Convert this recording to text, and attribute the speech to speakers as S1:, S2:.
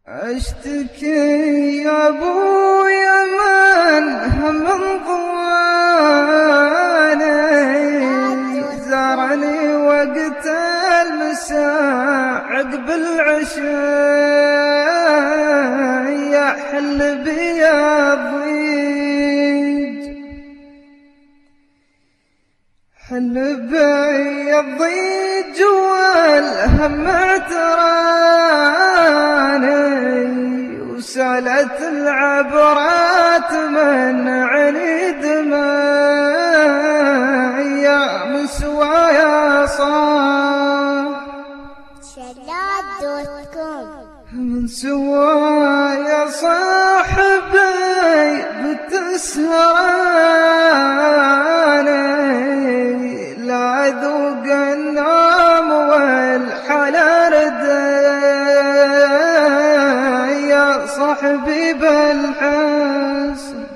S1: اشتكي يا ابويا من هم ضواني، زارني وقت المساء عقب العشاء يحل بي الضيج، حل بي الضيج والهم اعتراني، وسالت العبرات من عيني دماء يا مسوايا صاح من سوايا صاحبي بتسهراني، لا ذوق النوم والحلا ردي يا صاحبي بالحسن